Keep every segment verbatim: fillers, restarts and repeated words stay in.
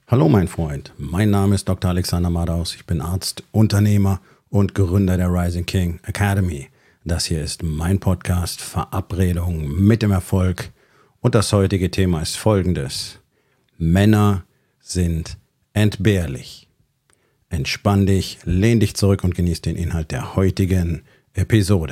Hallo mein Freund, mein Name ist Doktor Alexander Madaus, ich bin Arzt, Unternehmer und Gründer der Rising King Academy. Das hier ist mein Podcast Verabredung mit dem Erfolg und das heutige Thema ist folgendes: Männer sind entbehrlich. Entspann dich, lehn dich zurück und genieß den Inhalt der heutigen Episode.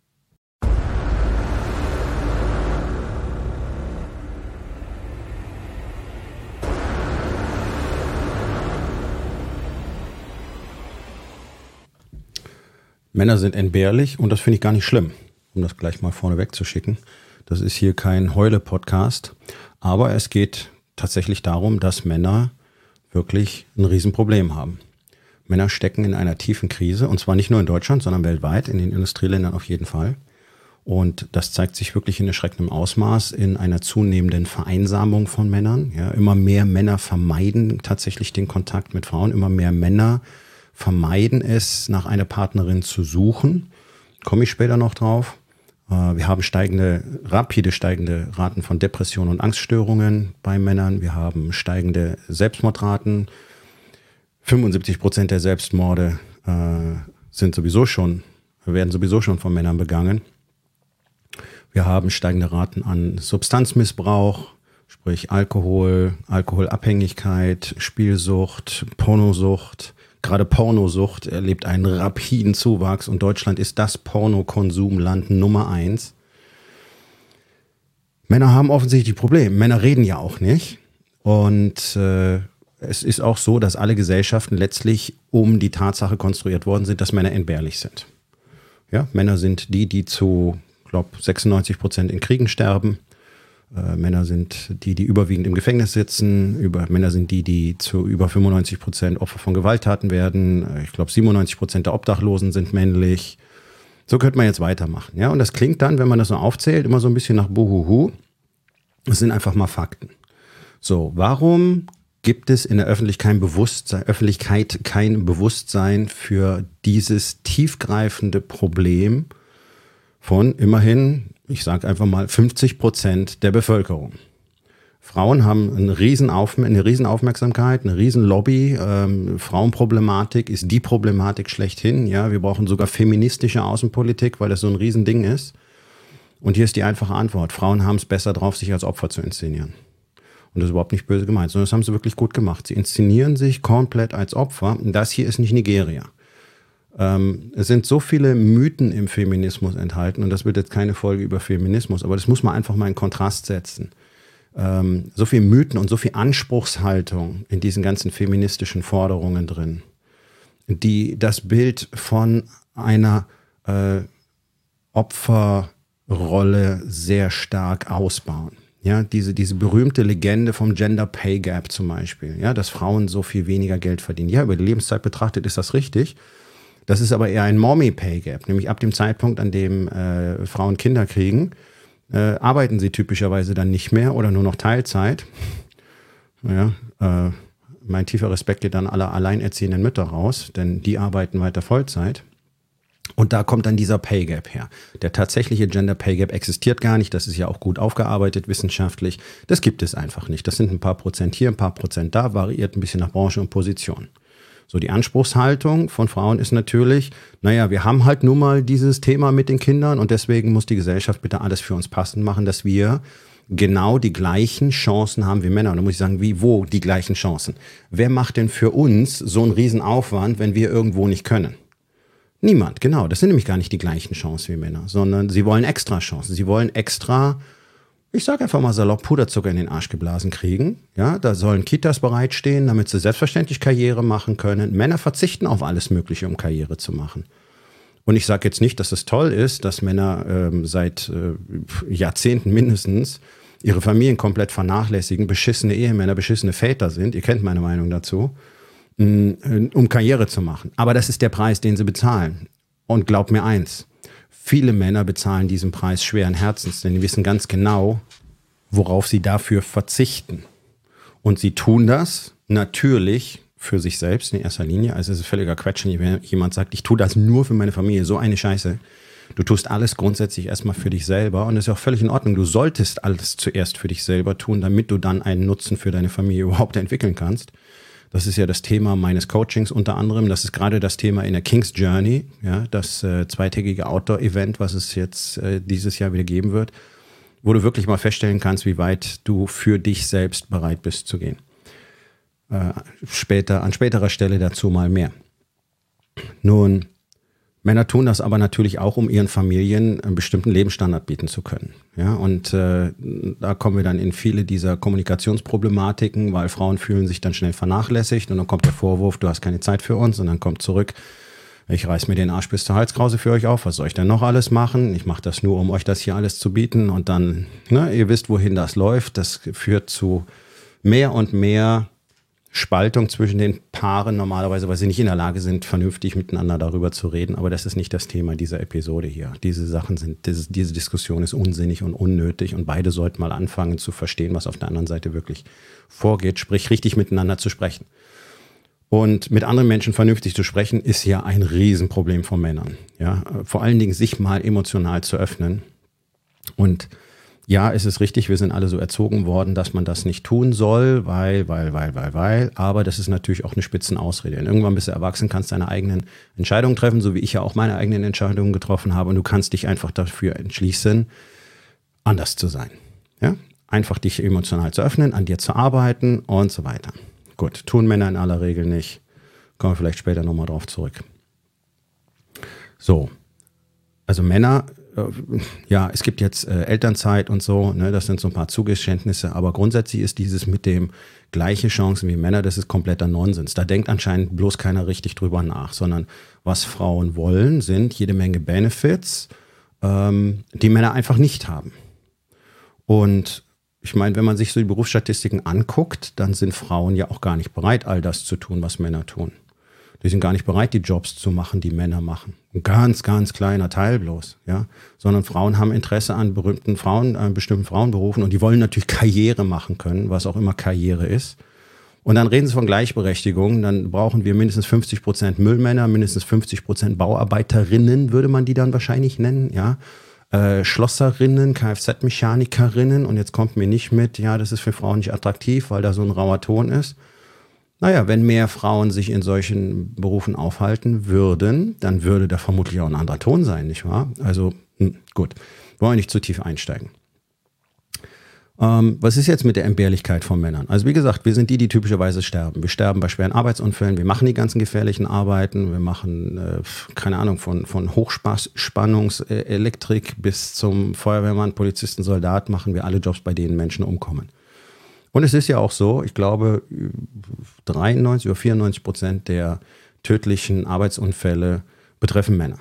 Männer sind entbehrlich und das finde ich gar nicht schlimm, um das gleich mal vorneweg zu schicken. Das ist hier kein Heule-Podcast, aber es geht tatsächlich darum, dass Männer wirklich ein Riesenproblem haben. Männer stecken in einer tiefen Krise und zwar nicht nur in Deutschland, sondern weltweit, in den Industrieländern auf jeden Fall. Und das zeigt sich wirklich in erschreckendem Ausmaß in einer zunehmenden Vereinsamung von Männern. Ja, immer mehr Männer vermeiden tatsächlich den Kontakt mit Frauen, immer mehr Männer vermeiden es, nach einer Partnerin zu suchen. Komme ich später noch drauf. Wir haben steigende, rapide steigende Raten von Depressionen und Angststörungen bei Männern. Wir haben steigende Selbstmordraten. fünfundsiebzig Prozent der Selbstmorde äh, sind sowieso schon, werden sowieso schon von Männern begangen. Wir haben steigende Raten an Substanzmissbrauch, sprich Alkohol, Alkoholabhängigkeit, Spielsucht, Pornosucht. Gerade Pornosucht erlebt einen rapiden Zuwachs und Deutschland ist das Pornokonsumland Nummer eins. Männer haben offensichtlich Probleme. Männer reden ja auch nicht. Und äh, es ist auch so, dass alle Gesellschaften letztlich um die Tatsache konstruiert worden sind, dass Männer entbehrlich sind. Ja, Männer sind die, die zu, ich glaube, sechsundneunzig Prozent in Kriegen sterben. Äh, Männer sind die, die überwiegend im Gefängnis sitzen. Über, Männer sind die, die zu über fünfundneunzig Prozent Opfer von Gewalttaten werden. Ich glaube, siebenundneunzig Prozent der Obdachlosen sind männlich. So könnte man jetzt weitermachen. Ja? Und das klingt dann, wenn man das so aufzählt, immer so ein bisschen nach Buhuhu. Das sind einfach mal Fakten. So, warum gibt es in der Öffentlichkeit kein Bewusstsein, Öffentlichkeit kein Bewusstsein für dieses tiefgreifende Problem von immerhin, ich sage einfach mal, fünfzig Prozent der Bevölkerung? Frauen haben eine Riesenauf- eine Riesenaufmerksamkeit, eine Riesenlobby. Ähm, Frauenproblematik ist die Problematik schlechthin. Ja, wir brauchen sogar feministische Außenpolitik, weil das so ein Riesending ist. Und hier ist die einfache Antwort: Frauen haben es besser drauf, sich als Opfer zu inszenieren. Und das ist überhaupt nicht böse gemeint, sondern das haben sie wirklich gut gemacht. Sie inszenieren sich komplett als Opfer. Und das hier ist nicht Nigeria. Ähm, es sind so viele Mythen im Feminismus enthalten, und das wird jetzt keine Folge über Feminismus, aber das muss man einfach mal in Kontrast setzen. Ähm, so viel Mythen und so viel Anspruchshaltung in diesen ganzen feministischen Forderungen drin, die das Bild von einer äh, Opferrolle sehr stark ausbauen. Ja, diese, diese berühmte Legende vom Gender Pay Gap zum Beispiel, ja, dass Frauen so viel weniger Geld verdienen. Ja, über die Lebenszeit betrachtet ist das richtig. Das ist aber eher ein Mommy Pay Gap, nämlich ab dem Zeitpunkt, an dem äh, Frauen Kinder kriegen, äh, arbeiten sie typischerweise dann nicht mehr oder nur noch Teilzeit. Ja, äh, mein tiefer Respekt geht dann alle alleinerziehenden Mütter raus, denn die arbeiten weiter Vollzeit. Und da kommt dann dieser Pay Gap her. Der tatsächliche Gender Pay Gap existiert gar nicht. Das ist ja auch gut aufgearbeitet wissenschaftlich. Das gibt es einfach nicht. Das sind ein paar Prozent hier, ein paar Prozent da, variiert ein bisschen nach Branche und Position. So, die Anspruchshaltung von Frauen ist natürlich, naja, wir haben halt nun mal dieses Thema mit den Kindern und deswegen muss die Gesellschaft bitte alles für uns passend machen, dass wir genau die gleichen Chancen haben wie Männer. Und da muss ich sagen, wie, wo die gleichen Chancen? Wer macht denn für uns so einen Riesenaufwand, wenn wir irgendwo nicht können? Niemand, genau. Das sind nämlich gar nicht die gleichen Chancen wie Männer, sondern sie wollen extra Chancen. Sie wollen extra, ich sage einfach mal salopp, Puderzucker in den Arsch geblasen kriegen. Ja, da sollen Kitas bereitstehen, damit sie selbstverständlich Karriere machen können. Männer verzichten auf alles Mögliche, um Karriere zu machen. Und ich sage jetzt nicht, dass es toll ist, dass Männer ähm, seit äh, Jahrzehnten mindestens ihre Familien komplett vernachlässigen, beschissene Ehemänner, beschissene Väter sind. Ihr kennt meine Meinung dazu. Um Karriere zu machen. Aber das ist der Preis, den sie bezahlen. Und glaub mir eins, viele Männer bezahlen diesen Preis schweren Herzens, denn die wissen ganz genau, worauf sie dafür verzichten. Und sie tun das natürlich für sich selbst in erster Linie. Also es ist völliger Quatsch, wenn jemand sagt, ich tue das nur für meine Familie, so eine Scheiße. Du tust alles grundsätzlich erstmal für dich selber und das ist auch völlig in Ordnung. Du solltest alles zuerst für dich selber tun, damit du dann einen Nutzen für deine Familie überhaupt entwickeln kannst. Das ist ja das Thema meines Coachings unter anderem. Das ist gerade das Thema in der King's Journey, ja, das äh, zweitägige Outdoor-Event, was es jetzt äh, dieses Jahr wieder geben wird, wo du wirklich mal feststellen kannst, wie weit du für dich selbst bereit bist zu gehen. Äh, später, an späterer Stelle dazu mal mehr. Nun, Männer tun das aber natürlich auch, um ihren Familien einen bestimmten Lebensstandard bieten zu können. Ja, und äh, da kommen wir dann in viele dieser Kommunikationsproblematiken, weil Frauen fühlen sich dann schnell vernachlässigt und dann kommt der Vorwurf, du hast keine Zeit für uns und dann kommt zurück, ich reiß mir den Arsch bis zur Halskrause für euch auf, was soll ich denn noch alles machen? Ich mache das nur, um euch das hier alles zu bieten und dann, ne, ihr wisst, wohin das läuft. Das führt zu mehr und mehr Spaltung zwischen den Paaren normalerweise, weil sie nicht in der Lage sind, vernünftig miteinander darüber zu reden. Aber das ist nicht das Thema dieser Episode hier. Diese Sachen sind, diese, diese Diskussion ist unsinnig und unnötig und beide sollten mal anfangen zu verstehen, was auf der anderen Seite wirklich vorgeht, sprich richtig miteinander zu sprechen. Und mit anderen Menschen vernünftig zu sprechen, ist ja ein Riesenproblem von Männern. Ja, vor allen Dingen sich mal emotional zu öffnen. Und ja, es ist richtig, wir sind alle so erzogen worden, dass man das nicht tun soll, weil, weil, weil, weil, weil. Aber das ist natürlich auch eine Spitzenausrede. Und irgendwann bist du erwachsen, kannst deine eigenen Entscheidungen treffen, so wie ich ja auch meine eigenen Entscheidungen getroffen habe. Und du kannst dich einfach dafür entschließen, anders zu sein. Ja? Einfach dich emotional zu öffnen, an dir zu arbeiten und so weiter. Gut, tun Männer in aller Regel nicht. Kommen wir vielleicht später nochmal drauf zurück. So, also Männer, ja, es gibt jetzt äh, Elternzeit und so, ne, das sind so ein paar Zugeständnisse, aber grundsätzlich ist dieses mit dem gleiche Chancen wie Männer, das ist kompletter Nonsens. Da denkt anscheinend bloß keiner richtig drüber nach, sondern was Frauen wollen, sind jede Menge Benefits, ähm, die Männer einfach nicht haben. Und ich meine, wenn man sich so die Berufsstatistiken anguckt, dann sind Frauen ja auch gar nicht bereit, all das zu tun, was Männer tun. Die sind gar nicht bereit, die Jobs zu machen, die Männer machen. Ein ganz, ganz kleiner Teil bloß, ja. Sondern Frauen haben Interesse an berühmten Frauen, an bestimmten Frauenberufen und die wollen natürlich Karriere machen können, was auch immer Karriere ist. Und dann reden sie von Gleichberechtigung, dann brauchen wir mindestens fünfzig Prozent Müllmänner, mindestens fünfzig Prozent Bauarbeiterinnen, würde man die dann wahrscheinlich nennen, ja. Äh, Schlosserinnen, Kfz-Mechanikerinnen und jetzt kommt mir nicht mit, ja, das ist für Frauen nicht attraktiv, weil da so ein rauer Ton ist. Naja, wenn mehr Frauen sich in solchen Berufen aufhalten würden, dann würde da vermutlich auch ein anderer Ton sein, nicht wahr? Also, hm, gut, wollen wir nicht zu tief einsteigen. Ähm, was ist jetzt mit der Entbehrlichkeit von Männern? Also wie gesagt, wir sind die, die typischerweise sterben. Wir sterben bei schweren Arbeitsunfällen, wir machen die ganzen gefährlichen Arbeiten, wir machen, äh, keine Ahnung, von, von Hochspannungselektrik bis zum Feuerwehrmann, Polizisten, Soldat, machen wir alle Jobs, bei denen Menschen umkommen. Und es ist ja auch so, ich glaube, dreiundneunzig oder vierundneunzig Prozent der tödlichen Arbeitsunfälle betreffen Männer.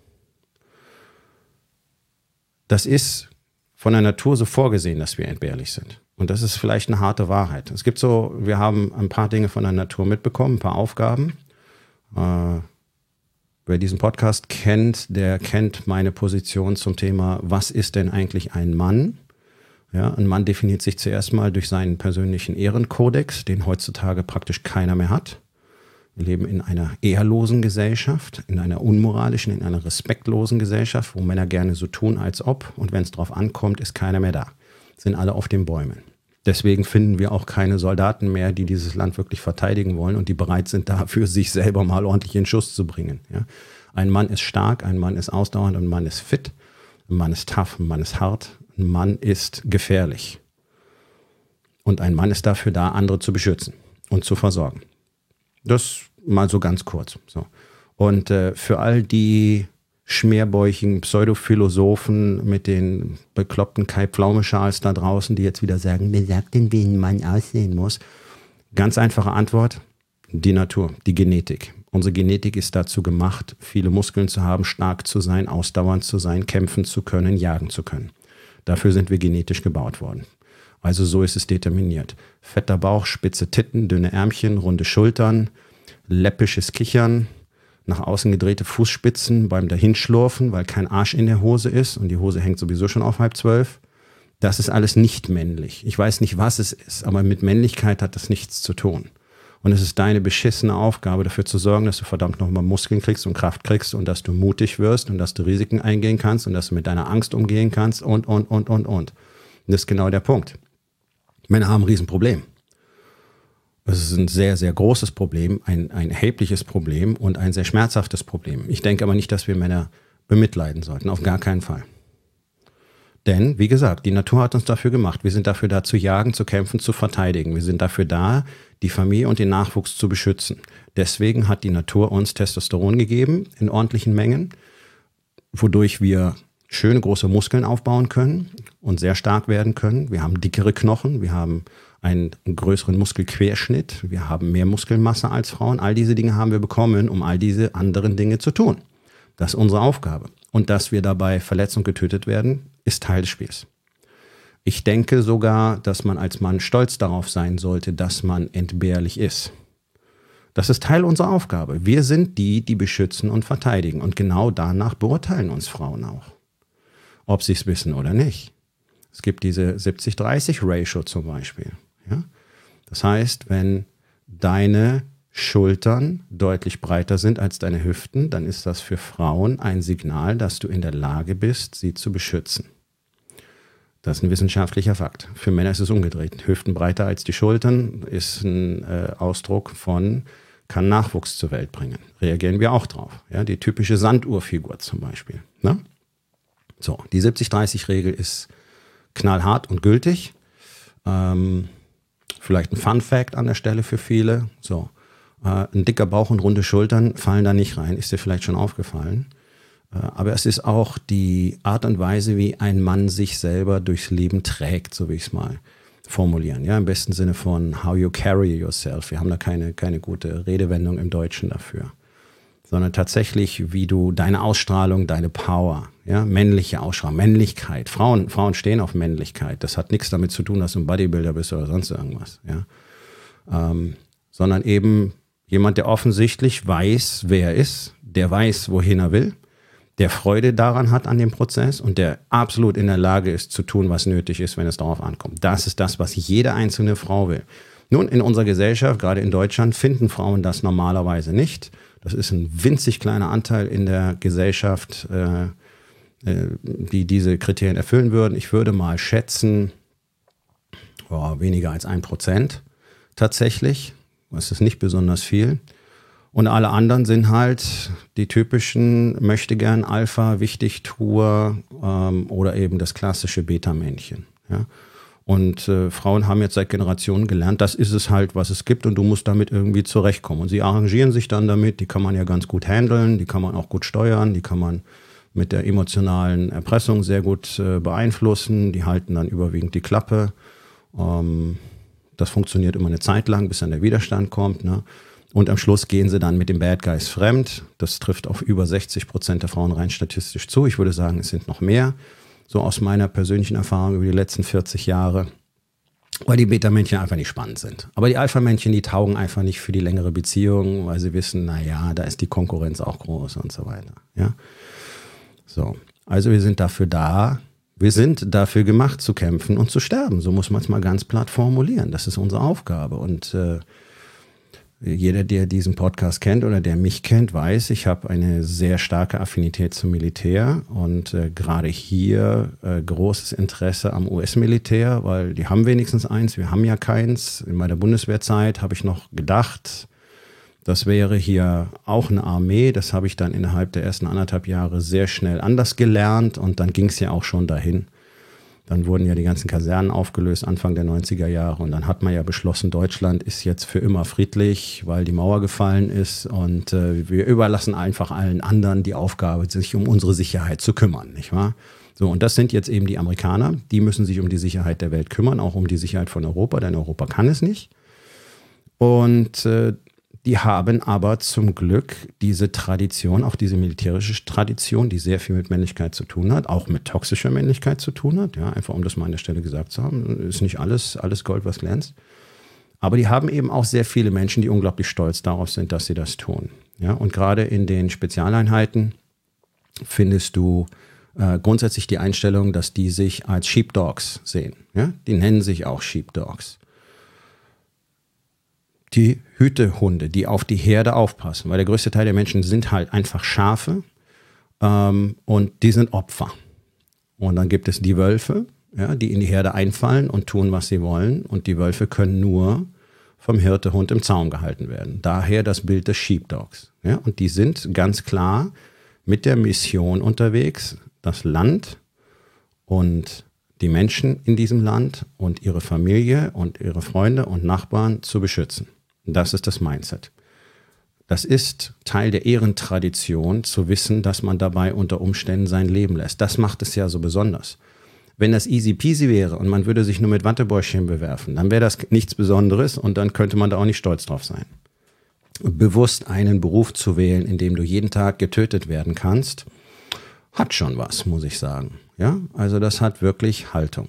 Das ist von der Natur so vorgesehen, dass wir entbehrlich sind. Und das ist vielleicht eine harte Wahrheit. Es gibt so, wir haben ein paar Dinge von der Natur mitbekommen, ein paar Aufgaben. Äh, wer diesen Podcast kennt, der kennt meine Position zum Thema, was ist denn eigentlich ein Mann? Ja, ein Mann definiert sich zuerst mal durch seinen persönlichen Ehrenkodex, den heutzutage praktisch keiner mehr hat. Wir leben in einer ehrlosen Gesellschaft, in einer unmoralischen, in einer respektlosen Gesellschaft, wo Männer gerne so tun, als ob. Und wenn es drauf ankommt, ist keiner mehr da. Sind alle auf den Bäumen. Deswegen finden wir auch keine Soldaten mehr, die dieses Land wirklich verteidigen wollen und die bereit sind, dafür sich selber mal ordentlich in Schuss zu bringen. Ja? Ein Mann ist stark, ein Mann ist ausdauernd, ein Mann ist fit, ein Mann ist tough, ein Mann ist hart. Ein Mann ist gefährlich. Und ein Mann ist dafür da, andere zu beschützen und zu versorgen. Das mal so ganz kurz. So. Und äh, für all die schmerbäuchigen Pseudophilosophen mit den bekloppten Kai-Pflaume-Schals da draußen, die jetzt wieder sagen, wer sagt denn, wie ein Mann aussehen muss? Ganz einfache Antwort, die Natur, die Genetik. Unsere Genetik ist dazu gemacht, viele Muskeln zu haben, stark zu sein, ausdauernd zu sein, kämpfen zu können, jagen zu können. Dafür sind wir genetisch gebaut worden. Also so ist es determiniert. Fetter Bauch, spitze Titten, dünne Ärmchen, runde Schultern, läppisches Kichern, nach außen gedrehte Fußspitzen beim Dahinschlurfen, weil kein Arsch in der Hose ist und die Hose hängt sowieso schon auf halb zwölf. Das ist alles nicht männlich. Ich weiß nicht, was es ist, aber mit Männlichkeit hat das nichts zu tun. Und es ist deine beschissene Aufgabe, dafür zu sorgen, dass du verdammt nochmal Muskeln kriegst und Kraft kriegst und dass du mutig wirst und dass du Risiken eingehen kannst und dass du mit deiner Angst umgehen kannst und, und, und, und, und. Und das ist genau der Punkt. Männer haben ein Riesenproblem. Es ist ein sehr, sehr großes Problem, ein, ein erhebliches Problem und ein sehr schmerzhaftes Problem. Ich denke aber nicht, dass wir Männer bemitleiden sollten, auf gar keinen Fall. Denn, wie gesagt, die Natur hat uns dafür gemacht. Wir sind dafür da, zu jagen, zu kämpfen, zu verteidigen. Wir sind dafür da, die Familie und den Nachwuchs zu beschützen. Deswegen hat die Natur uns Testosteron gegeben in ordentlichen Mengen, wodurch wir schöne große Muskeln aufbauen können und sehr stark werden können. Wir haben dickere Knochen, wir haben einen größeren Muskelquerschnitt, wir haben mehr Muskelmasse als Frauen. All diese Dinge haben wir bekommen, um all diese anderen Dinge zu tun. Das ist unsere Aufgabe. Und dass wir dabei verletzt und getötet werden, ist Teil des Spiels. Ich denke sogar, dass man als Mann stolz darauf sein sollte, dass man entbehrlich ist. Das ist Teil unserer Aufgabe. Wir sind die, die beschützen und verteidigen. Und genau danach beurteilen uns Frauen auch. Ob sie es wissen oder nicht. Es gibt diese siebzig dreißig Ratio zum Beispiel. Ja? Das heißt, wenn deine Schultern deutlich breiter sind als deine Hüften, dann ist das für Frauen ein Signal, dass du in der Lage bist, sie zu beschützen. Das ist ein wissenschaftlicher Fakt. Für Männer ist es umgedreht. Hüften breiter als die Schultern ist ein äh, Ausdruck von, kann Nachwuchs zur Welt bringen. Reagieren wir auch drauf. Ja? Die typische Sanduhrfigur zum Beispiel. Ne? So, die siebzig dreißig Regel ist knallhart und gültig. Ähm, vielleicht ein Fun Fact an der Stelle für viele. So, äh, ein dicker Bauch und runde Schultern fallen da nicht rein. Ist dir vielleicht schon aufgefallen. Äh, aber es ist auch die Art und Weise, wie ein Mann sich selber durchs Leben trägt, so will ich es mal formulieren. Ja, im besten Sinne von how you carry yourself. Wir haben da keine, keine gute Redewendung im Deutschen dafür. Sondern tatsächlich, wie du deine Ausstrahlung, deine Power, ja, männliche Ausstrahlung, Männlichkeit. Frauen, Frauen stehen auf Männlichkeit. Das hat nichts damit zu tun, dass du ein Bodybuilder bist oder sonst irgendwas. Ja. Ähm, sondern eben jemand, der offensichtlich weiß, wer er ist, der weiß, wohin er will, der Freude daran hat an dem Prozess und der absolut in der Lage ist, zu tun, was nötig ist, wenn es darauf ankommt. Das ist das, was jede einzelne Frau will. Nun, in unserer Gesellschaft, gerade in Deutschland, finden Frauen das normalerweise nicht. Das ist ein winzig kleiner Anteil in der Gesellschaft, äh, äh, die diese Kriterien erfüllen würden. Ich würde mal schätzen, oh, weniger als ein Prozent tatsächlich. Das ist nicht besonders viel. Und alle anderen sind halt die typischen Möchtegern Alpha, Wichtigtuer ähm, oder eben das klassische Beta-Männchen. Ja? Und äh, Frauen haben jetzt seit Generationen gelernt, das ist es halt, was es gibt und du musst damit irgendwie zurechtkommen. Und sie arrangieren sich dann damit, die kann man ja ganz gut handeln, die kann man auch gut steuern, die kann man mit der emotionalen Erpressung sehr gut äh, beeinflussen, die halten dann überwiegend die Klappe. Ähm, das funktioniert immer eine Zeit lang, bis dann der Widerstand kommt, ne? Und am Schluss gehen sie dann mit dem Bad Guys fremd. Das trifft auf über sechzig Prozent der Frauen rein statistisch zu. Ich würde sagen, es sind noch mehr. So aus meiner persönlichen Erfahrung über die letzten vierzig Jahre, weil die Beta-Männchen einfach nicht spannend sind. Aber die Alpha-Männchen, die taugen einfach nicht für die längere Beziehung, weil sie wissen, naja, da ist die Konkurrenz auch groß und so weiter. Ja? So, also wir sind dafür da, wir sind dafür gemacht zu kämpfen und zu sterben. So muss man es mal ganz platt formulieren. Das ist unsere Aufgabe. Und äh, jeder, der diesen Podcast kennt oder der mich kennt, weiß, ich habe eine sehr starke Affinität zum Militär und äh, gerade hier äh, großes Interesse am U S-Militär, weil die haben wenigstens eins, wir haben ja keins. In meiner Bundeswehrzeit habe ich noch gedacht, das wäre hier auch eine Armee. Das habe ich dann innerhalb der ersten anderthalb Jahre sehr schnell anders gelernt und dann ging es ja auch schon dahin. Dann wurden ja die ganzen Kasernen aufgelöst, Anfang der neunziger Jahre. Und dann hat man ja beschlossen, Deutschland ist jetzt für immer friedlich, weil die Mauer gefallen ist. Und äh, wir überlassen einfach allen anderen die Aufgabe, sich um unsere Sicherheit zu kümmern, nicht wahr? So, und das sind jetzt eben die Amerikaner. Die müssen sich um die Sicherheit der Welt kümmern, auch um die Sicherheit von Europa, denn Europa kann es nicht. Und äh, die haben aber zum Glück diese Tradition, auch diese militärische Tradition, die sehr viel mit Männlichkeit zu tun hat, auch mit toxischer Männlichkeit zu tun hat, ja, einfach um das mal an der Stelle gesagt zu haben, ist nicht alles, alles Gold, was glänzt. Aber die haben eben auch sehr viele Menschen, die unglaublich stolz darauf sind, dass sie das tun. Ja, und gerade in den Spezialeinheiten findest du äh, grundsätzlich die Einstellung, dass die sich als Sheepdogs sehen. Ja? Die nennen sich auch Sheepdogs. die Hütehunde, die auf die Herde aufpassen, weil der größte Teil der Menschen sind halt einfach Schafe ähm, und die sind Opfer. Und dann gibt es die Wölfe, ja, die in die Herde einfallen und tun, was sie wollen. Und die Wölfe können nur vom Hirtehund im Zaum gehalten werden. Daher das Bild des Sheepdogs. Ja, und die sind ganz klar mit der Mission unterwegs, das Land und die Menschen in diesem Land und ihre Familie und ihre Freunde und Nachbarn zu beschützen. Das ist das Mindset. Das ist Teil der Ehrentradition, zu wissen, dass man dabei unter Umständen sein Leben lässt. Das macht es ja so besonders. Wenn das easy peasy wäre und man würde sich nur mit Wattebäuschen bewerfen, dann wäre das nichts Besonderes und dann könnte man da auch nicht stolz drauf sein. Bewusst einen Beruf zu wählen, in dem du jeden Tag getötet werden kannst, hat schon was, muss ich sagen. Ja, also das hat wirklich Haltung.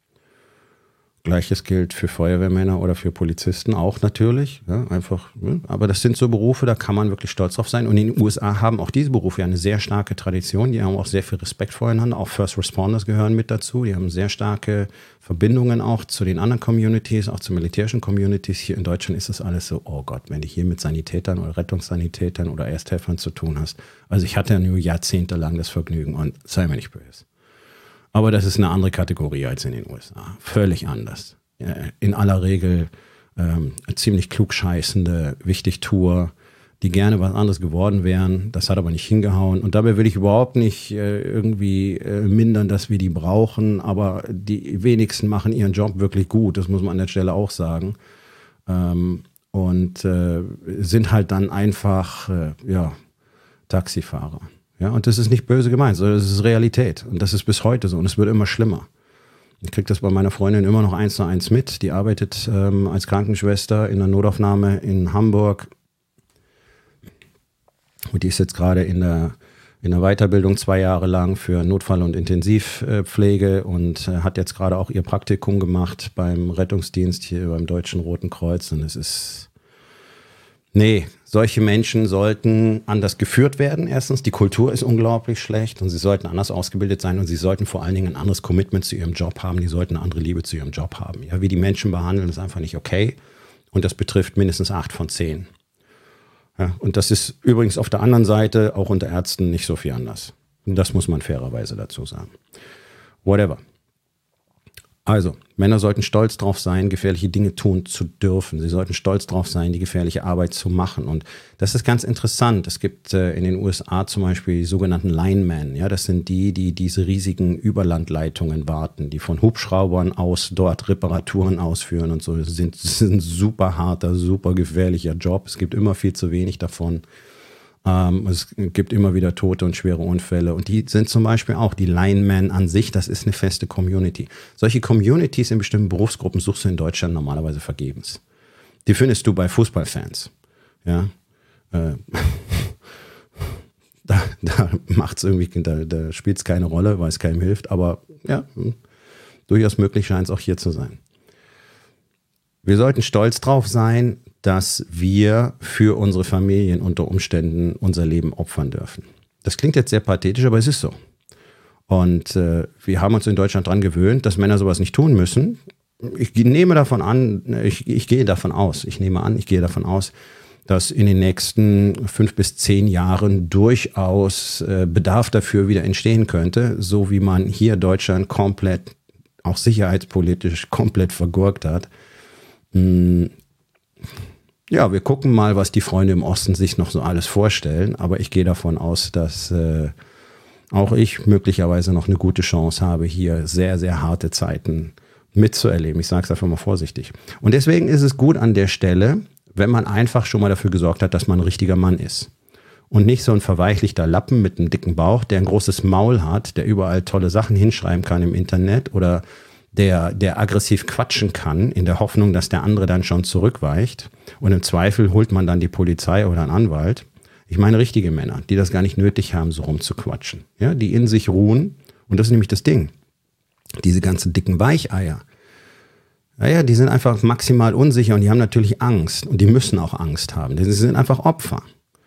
Gleiches gilt für Feuerwehrmänner oder für Polizisten auch natürlich. Ja, einfach, ja, aber das sind so Berufe, da kann man wirklich stolz drauf sein. Und in den U S A haben auch diese Berufe ja eine sehr starke Tradition. Die haben auch sehr viel Respekt voreinander. Auch First Responders gehören mit dazu. Die haben sehr starke Verbindungen auch zu den anderen Communities, auch zu militärischen Communities. Hier in Deutschland ist das alles so, oh Gott, wenn du hier mit Sanitätern oder Rettungssanitätern oder Ersthelfern zu tun hast. Also ich hatte ja nur jahrzehntelang das Vergnügen und sei mir nicht böse. Aber das ist eine andere Kategorie als in den U S A. Völlig anders. In aller Regel ähm, ziemlich klugscheißende Wichtigtuer, die gerne was anderes geworden wären. Das hat aber nicht hingehauen. Und dabei will ich überhaupt nicht äh, irgendwie äh, mindern, dass wir die brauchen. Aber die wenigsten machen ihren Job wirklich gut. Das muss man an der Stelle auch sagen. Ähm, und äh, sind halt dann einfach äh, ja, Taxifahrer. Ja, und das ist nicht böse gemeint, sondern das ist Realität. Und das ist bis heute so. Und es wird immer schlimmer. Ich kriege das bei meiner Freundin immer noch eins zu eins mit. Die arbeitet ähm, als Krankenschwester in der Notaufnahme in Hamburg. Und die ist jetzt gerade in der, in der Weiterbildung zwei Jahre lang für Notfall- und Intensivpflege und äh, hat jetzt gerade auch ihr Praktikum gemacht beim Rettungsdienst hier beim Deutschen Roten Kreuz. Und es ist... Nee, solche Menschen sollten anders geführt werden. Erstens, die Kultur ist unglaublich schlecht und sie sollten anders ausgebildet sein und sie sollten vor allen Dingen ein anderes Commitment zu ihrem Job haben. Die sollten eine andere Liebe zu ihrem Job haben. Ja, wie die Menschen behandeln, ist einfach nicht okay und das betrifft mindestens acht von zehn. Ja, und das ist übrigens auf der anderen Seite auch unter Ärzten nicht so viel anders. Und das muss man fairerweise dazu sagen. Whatever. Also, Männer sollten stolz drauf sein, gefährliche Dinge tun zu dürfen. Sie sollten stolz drauf sein, die gefährliche Arbeit zu machen. Und das ist ganz interessant. Es gibt äh, in den U S A zum Beispiel die sogenannten Linemen. Ja, das sind die, die diese riesigen Überlandleitungen warten, die von Hubschraubern aus dort Reparaturen ausführen und so. Das sind, das ist ein super harter, super gefährlicher Job. Es gibt immer viel zu wenig davon. Ähm, es gibt immer wieder Tote und schwere Unfälle und die sind zum Beispiel auch die Linemen an sich, das ist eine feste Community. Solche Communities in bestimmten Berufsgruppen suchst du in Deutschland normalerweise vergebens. Die findest du bei Fußballfans. Ja, äh, da, da macht's irgendwie, da, da spielt es keine Rolle, weil es keinem hilft, aber ja, durchaus möglich scheint es auch hier zu sein. Wir sollten stolz drauf sein, dass wir für unsere Familien unter Umständen unser Leben opfern dürfen. Das klingt jetzt sehr pathetisch, aber es ist so. Und äh, wir haben uns in Deutschland daran gewöhnt, dass Männer sowas nicht tun müssen. Ich nehme davon an, ich, ich gehe davon aus, ich nehme an, ich gehe davon aus, dass in den nächsten fünf bis zehn Jahren durchaus äh, Bedarf dafür wieder entstehen könnte, so wie man hier Deutschland komplett, auch sicherheitspolitisch komplett vergurkt hat. Hm, Ja, wir gucken mal, was die Freunde im Osten sich noch so alles vorstellen. Aber ich gehe davon aus, dass äh, auch ich möglicherweise noch eine gute Chance habe, hier sehr, sehr harte Zeiten mitzuerleben. Ich sage es einfach mal vorsichtig. Und deswegen ist es gut an der Stelle, wenn man einfach schon mal dafür gesorgt hat, dass man ein richtiger Mann ist. Und nicht so ein verweichlichter Lappen mit einem dicken Bauch, der ein großes Maul hat, der überall tolle Sachen hinschreiben kann im Internet oder Der, der aggressiv quatschen kann, in der Hoffnung, dass der andere dann schon zurückweicht. Und im Zweifel holt man dann die Polizei oder einen Anwalt. Ich meine richtige Männer, die das gar nicht nötig haben, so rumzuquatschen. Ja, die in sich ruhen. Und das ist nämlich das Ding. Diese ganzen dicken Weicheier. Naja, die sind einfach maximal unsicher und die haben natürlich Angst. Und die müssen auch Angst haben, denn sie sind einfach Opfer.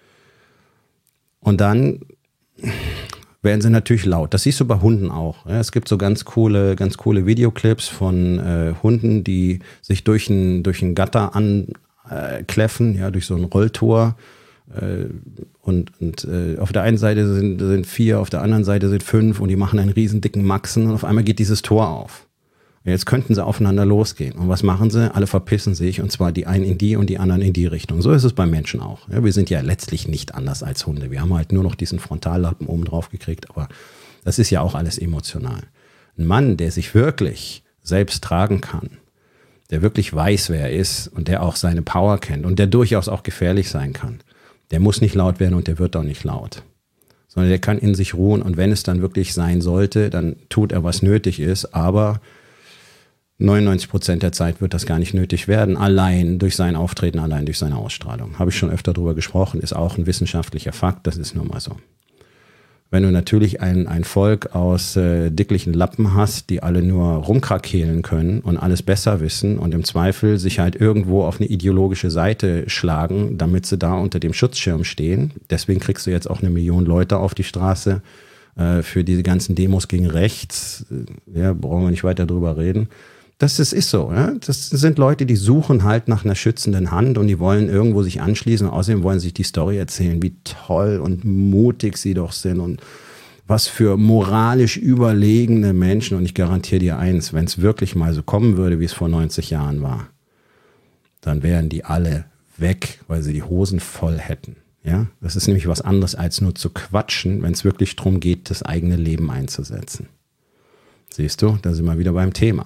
Und dann werden sie natürlich laut. Das siehst du bei Hunden auch. Ja, es gibt so ganz coole, ganz coole Videoclips von äh, Hunden, die sich durch ein, durch ein Gatter an, äh, kläffen, ja, durch so ein Rolltor. Äh, und und äh, auf der einen Seite sind, sind vier, auf der anderen Seite sind fünf und die machen einen riesen dicken Maxen und auf einmal geht dieses Tor auf. Jetzt könnten sie aufeinander losgehen. Und was machen sie? Alle verpissen sich, und zwar die einen in die und die anderen in die Richtung. So ist es beim Menschen auch. Ja, wir sind ja letztlich nicht anders als Hunde. Wir haben halt nur noch diesen Frontallappen oben drauf gekriegt, aber das ist ja auch alles emotional. Ein Mann, der sich wirklich selbst tragen kann, der wirklich weiß, wer er ist und der auch seine Power kennt und der durchaus auch gefährlich sein kann, der muss nicht laut werden und der wird auch nicht laut. Sondern der kann in sich ruhen, und wenn es dann wirklich sein sollte, dann tut er, was nötig ist, aber neunundneunzig Prozent der Zeit wird das gar nicht nötig werden, allein durch sein Auftreten, allein durch seine Ausstrahlung. Habe ich schon öfter drüber gesprochen, ist auch ein wissenschaftlicher Fakt, das ist nun mal so. Wenn du natürlich ein, ein Volk aus äh, dicklichen Lappen hast, die alle nur rumkrakehlen können und alles besser wissen und im Zweifel sich halt irgendwo auf eine ideologische Seite schlagen, damit sie da unter dem Schutzschirm stehen, deswegen kriegst du jetzt auch eine Million Leute auf die Straße äh, für diese ganzen Demos gegen rechts, ja, brauchen wir nicht weiter drüber reden. Das ist, ist so. Ja? Das sind Leute, die suchen halt nach einer schützenden Hand und die wollen irgendwo sich anschließen. Und außerdem wollen sich die Story erzählen, wie toll und mutig sie doch sind und was für moralisch überlegene Menschen. Und ich garantiere dir eins, wenn es wirklich mal so kommen würde, wie es vor neunzig Jahren war, dann wären die alle weg, weil sie die Hosen voll hätten. Ja? Das ist nämlich was anderes als nur zu quatschen, wenn es wirklich darum geht, das eigene Leben einzusetzen. Siehst du, da sind wir wieder beim Thema.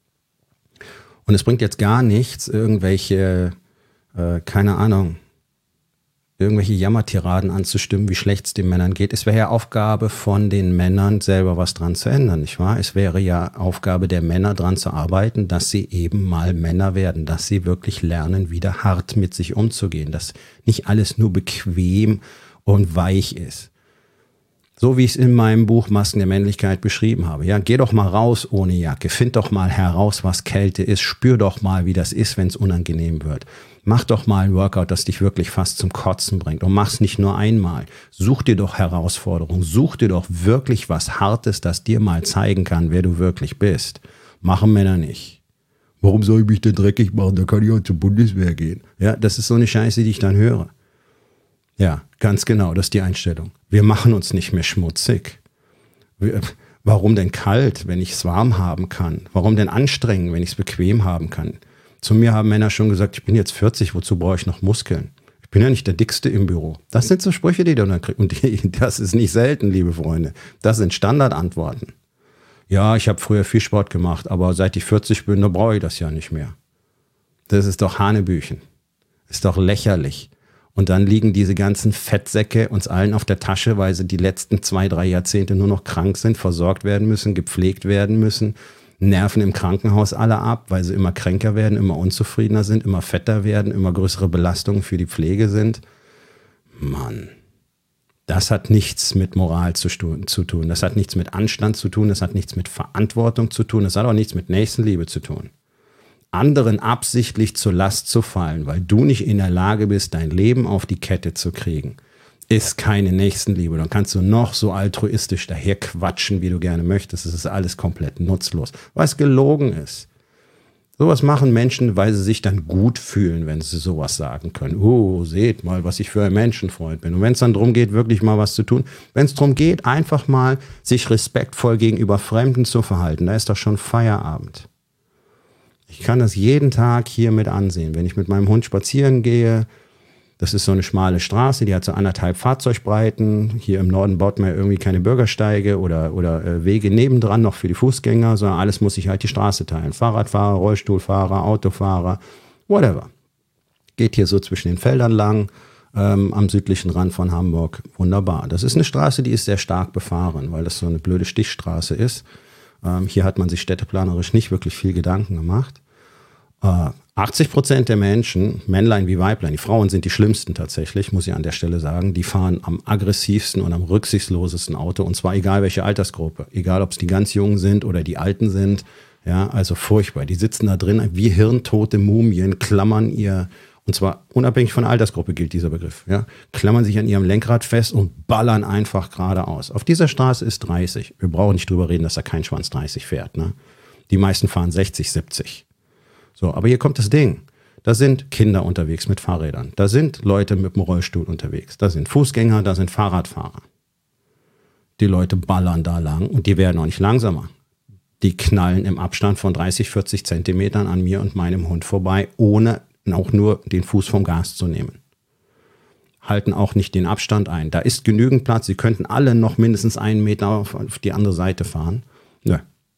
Und es bringt jetzt gar nichts, irgendwelche, äh, keine Ahnung, irgendwelche Jammertiraden anzustimmen, wie schlecht es den Männern geht. Es wäre ja Aufgabe von den Männern, selber was dran zu ändern, nicht wahr? Es wäre ja Aufgabe der Männer, dran zu arbeiten, dass sie eben mal Männer werden, dass sie wirklich lernen, wieder hart mit sich umzugehen, dass nicht alles nur bequem und weich ist. So wie ich es in meinem Buch Masken der Männlichkeit beschrieben habe. Ja, geh doch mal raus ohne Jacke, find doch mal heraus, was Kälte ist, spür doch mal, wie das ist, wenn es unangenehm wird. Mach doch mal ein Workout, das dich wirklich fast zum Kotzen bringt, und mach's nicht nur einmal. Such dir doch Herausforderungen, such dir doch wirklich was Hartes, das dir mal zeigen kann, wer du wirklich bist. Machen Männer nicht. Warum soll ich mich denn dreckig machen? Da kann ich auch zur Bundeswehr gehen. Ja, das ist so eine Scheiße, die ich dann höre. Ja, ganz genau, das ist die Einstellung. Wir machen uns nicht mehr schmutzig. Wir, warum denn kalt, wenn ich es warm haben kann? Warum denn anstrengend, wenn ich es bequem haben kann? Zu mir haben Männer schon gesagt, ich bin jetzt vierzig, wozu brauche ich noch Muskeln? Ich bin ja nicht der Dickste im Büro. Das sind so Sprüche, die du dann kriegst. Und die, das ist nicht selten, liebe Freunde. Das sind Standardantworten. Ja, ich habe früher viel Sport gemacht, aber seit ich vierzig bin, da brauche ich das ja nicht mehr. Das ist doch Hanebüchen. Ist doch lächerlich. Und dann liegen diese ganzen Fettsäcke uns allen auf der Tasche, weil sie die letzten zwei, drei Jahrzehnte nur noch krank sind, versorgt werden müssen, gepflegt werden müssen, nerven im Krankenhaus alle ab, weil sie immer kränker werden, immer unzufriedener sind, immer fetter werden, immer größere Belastungen für die Pflege sind. Mann, das hat nichts mit Moral zu tun, das hat nichts mit Anstand zu tun, das hat nichts mit Verantwortung zu tun, das hat auch nichts mit Nächstenliebe zu tun. Anderen absichtlich zur Last zu fallen, weil du nicht in der Lage bist, dein Leben auf die Kette zu kriegen, ist keine Nächstenliebe. Dann kannst du noch so altruistisch daher quatschen, wie du gerne möchtest. Es ist alles komplett nutzlos, weil es gelogen ist. Sowas machen Menschen, weil sie sich dann gut fühlen, wenn sie sowas sagen können. Oh, seht mal, was ich für ein Menschenfreund bin. Und wenn es dann darum geht, wirklich mal was zu tun, wenn es darum geht, einfach mal sich respektvoll gegenüber Fremden zu verhalten, da ist doch schon Feierabend. Ich kann das jeden Tag hier mit ansehen. Wenn ich mit meinem Hund spazieren gehe, das ist so eine schmale Straße, die hat so anderthalb Fahrzeugbreiten. Hier im Norden baut man irgendwie keine Bürgersteige oder, oder äh, Wege nebendran noch für die Fußgänger, sondern alles muss sich halt die Straße teilen. Fahrradfahrer, Rollstuhlfahrer, Autofahrer, whatever. Geht hier so zwischen den Feldern lang, ähm, am südlichen Rand von Hamburg. Wunderbar. Das ist eine Straße, die ist sehr stark befahren, weil das so eine blöde Stichstraße ist. Ähm, hier hat man sich städteplanerisch nicht wirklich viel Gedanken gemacht. achtzig Prozent der Menschen, Männlein wie Weiblein, die Frauen sind die schlimmsten tatsächlich, muss ich an der Stelle sagen, die fahren am aggressivsten und am rücksichtslosesten Auto, und zwar egal welche Altersgruppe, egal ob es die ganz Jungen sind oder die Alten sind, ja, also furchtbar. Die sitzen da drin wie hirntote Mumien, klammern ihr, und zwar unabhängig von der Altersgruppe gilt dieser Begriff, ja, klammern sich an ihrem Lenkrad fest und ballern einfach geradeaus. Auf dieser Straße ist dreißig. Wir brauchen nicht drüber reden, dass da kein Schwanz dreißig fährt, ne? Die meisten fahren sechzig, siebzig. So, aber hier kommt das Ding. Da sind Kinder unterwegs mit Fahrrädern. Da sind Leute mit dem Rollstuhl unterwegs. Da sind Fußgänger, da sind Fahrradfahrer. Die Leute ballern da lang und die werden auch nicht langsamer. Die knallen im Abstand von dreißig, vierzig Zentimetern an mir und meinem Hund vorbei, ohne auch nur den Fuß vom Gas zu nehmen. Halten auch nicht den Abstand ein. Da ist genügend Platz. Sie könnten alle noch mindestens einen Meter auf die andere Seite fahren. Nö.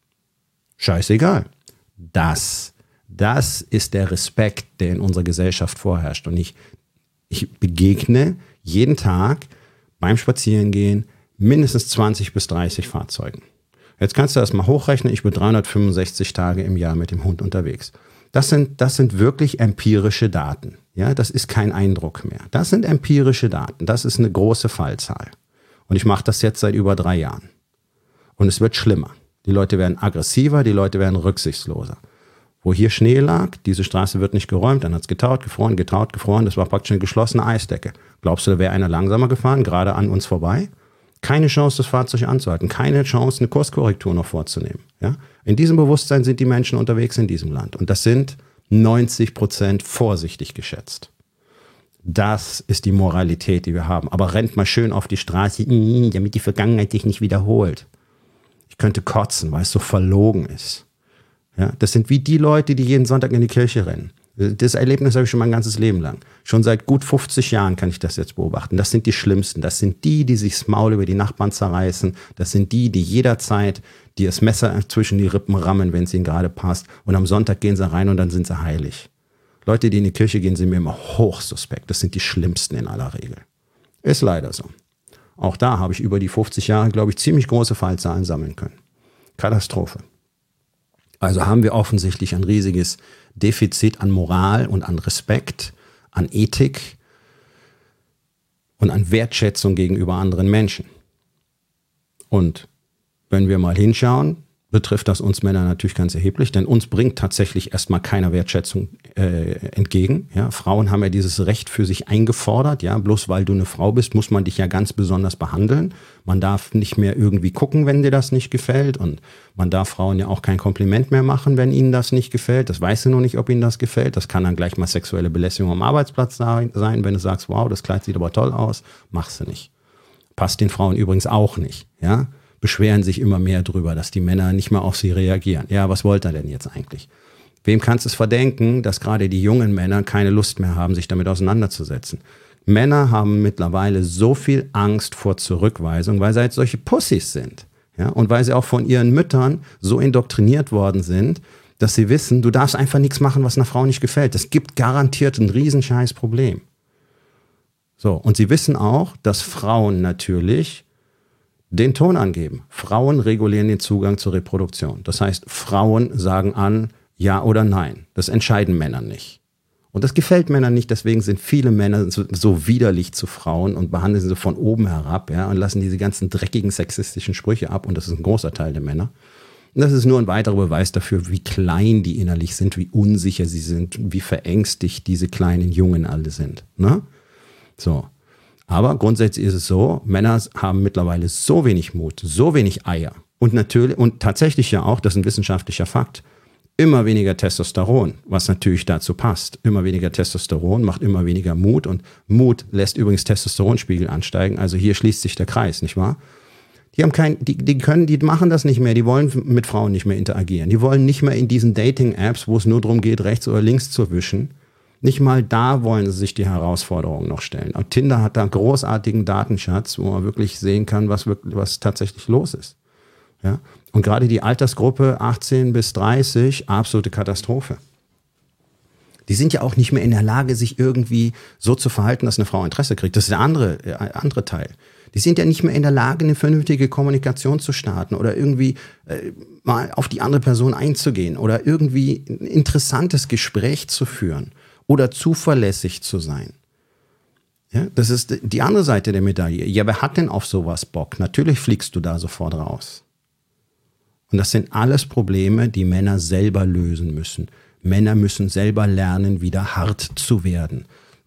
Scheißegal. Das, das ist der Respekt, der in unserer Gesellschaft vorherrscht. Und ich, ich begegne jeden Tag beim Spazierengehen mindestens zwanzig bis dreißig Fahrzeugen. Jetzt kannst du das mal hochrechnen. Ich bin dreihundertfünfundsechzig Tage im Jahr mit dem Hund unterwegs. Das sind, das sind wirklich empirische Daten. Ja, das ist kein Eindruck mehr. Das sind empirische Daten. Das ist eine große Fallzahl. Und ich mache das jetzt seit über drei Jahren. Und es wird schlimmer. Die Leute werden aggressiver, die Leute werden rücksichtsloser. Wo hier Schnee lag, diese Straße wird nicht geräumt, dann hat es getaut, gefroren, getaut, gefroren. Das war praktisch eine geschlossene Eisdecke. Glaubst du, da wäre einer langsamer gefahren, gerade an uns vorbei? Keine Chance, das Fahrzeug anzuhalten. Keine Chance, eine Kurskorrektur noch vorzunehmen. Ja? In diesem Bewusstsein sind die Menschen unterwegs in diesem Land. Und das sind neunzig Prozent vorsichtig geschätzt. Das ist die Moralität, die wir haben. Aber rennt mal schön auf die Straße, damit die Vergangenheit dich nicht wiederholt. Ich könnte kotzen, weil es so verlogen ist. Ja? Das sind wie die Leute, die jeden Sonntag in die Kirche rennen. Das Erlebnis habe ich schon mein ganzes Leben lang. Schon seit gut fünfzig Jahren kann ich das jetzt beobachten. Das sind die Schlimmsten. Das sind die, die sich das Maul über die Nachbarn zerreißen. Das sind die, die jederzeit die das Messer zwischen die Rippen rammen, wenn es ihnen gerade passt. Und am Sonntag gehen sie rein und dann sind sie heilig. Leute, die in die Kirche gehen, sind mir immer hochsuspekt. Das sind die Schlimmsten in aller Regel. Ist leider so. Auch da habe ich über die fünfzig Jahre, glaube ich, ziemlich große Fallzahlen sammeln können. Katastrophe. Also haben wir offensichtlich ein riesiges Defizit an Moral und an Respekt, an Ethik und an Wertschätzung gegenüber anderen Menschen. Und wenn wir mal hinschauen, betrifft das uns Männer natürlich ganz erheblich, denn uns bringt tatsächlich erstmal keiner Wertschätzung äh, entgegen. Ja, Frauen haben ja dieses Recht für sich eingefordert. Ja, bloß weil du eine Frau bist, muss man dich ja ganz besonders behandeln. Man darf nicht mehr irgendwie gucken, wenn dir das nicht gefällt. Und man darf Frauen ja auch kein Kompliment mehr machen, wenn ihnen das nicht gefällt. Das weißt du noch nicht, ob ihnen das gefällt. Das kann dann gleich mal sexuelle Belästigung am Arbeitsplatz sein, wenn du sagst, wow, das Kleid sieht aber toll aus. Machst du nicht. Passt den Frauen übrigens auch nicht. Ja, beschweren sich immer mehr drüber, dass die Männer nicht mehr auf sie reagieren. Ja, was wollt ihr denn jetzt eigentlich? Wem kannst du es verdenken, dass gerade die jungen Männer keine Lust mehr haben, sich damit auseinanderzusetzen? Männer haben mittlerweile so viel Angst vor Zurückweisung, weil sie halt solche Pussys sind. Ja, und weil sie auch von ihren Müttern so indoktriniert worden sind, dass sie wissen, du darfst einfach nichts machen, was einer Frau nicht gefällt. Das gibt garantiert ein riesenscheiß Problem. So, und sie wissen auch, dass Frauen natürlich den Ton angeben. Frauen regulieren den Zugang zur Reproduktion. Das heißt, Frauen sagen an, ja oder nein. Das entscheiden Männer nicht. Und das gefällt Männern nicht, deswegen sind viele Männer so, so widerlich zu Frauen und behandeln sie von oben herab, ja, und lassen diese ganzen dreckigen sexistischen Sprüche ab. Und das ist ein großer Teil der Männer. Und das ist nur ein weiterer Beweis dafür, wie klein die innerlich sind, wie unsicher sie sind, wie verängstigt diese kleinen Jungen alle sind. Ne? So. Aber grundsätzlich ist es so, Männer haben mittlerweile so wenig Mut, so wenig Eier und natürlich und tatsächlich ja auch, das ist ein wissenschaftlicher Fakt, immer weniger Testosteron, was natürlich dazu passt. Immer weniger Testosteron macht immer weniger Mut und Mut lässt übrigens Testosteronspiegel ansteigen. Also hier schließt sich der Kreis, nicht wahr? Die haben kein, die, die können, die machen das nicht mehr, die wollen mit Frauen nicht mehr interagieren. Die wollen nicht mehr in diesen Dating-Apps, wo es nur darum geht, rechts oder links zu wischen. Nicht mal da wollen sie sich die Herausforderungen noch stellen. Auch Tinder hat da einen großartigen Datenschatz, wo man wirklich sehen kann, was, wirklich, was tatsächlich los ist. Ja? Und gerade die Altersgruppe achtzehn bis dreißig, absolute Katastrophe. Die sind ja auch nicht mehr in der Lage, sich irgendwie so zu verhalten, dass eine Frau Interesse kriegt. Das ist der andere, äh, andere Teil. Die sind ja nicht mehr in der Lage, eine vernünftige Kommunikation zu starten oder irgendwie äh, mal auf die andere Person einzugehen oder irgendwie ein interessantes Gespräch zu führen. Oder zuverlässig zu sein. Ja, das ist die andere Seite der Medaille. Ja, wer hat denn auf sowas Bock? Natürlich fliegst du da sofort raus. Und das sind alles Probleme, die Männer selber lösen müssen. Männer müssen selber lernen, wieder hart zu werden.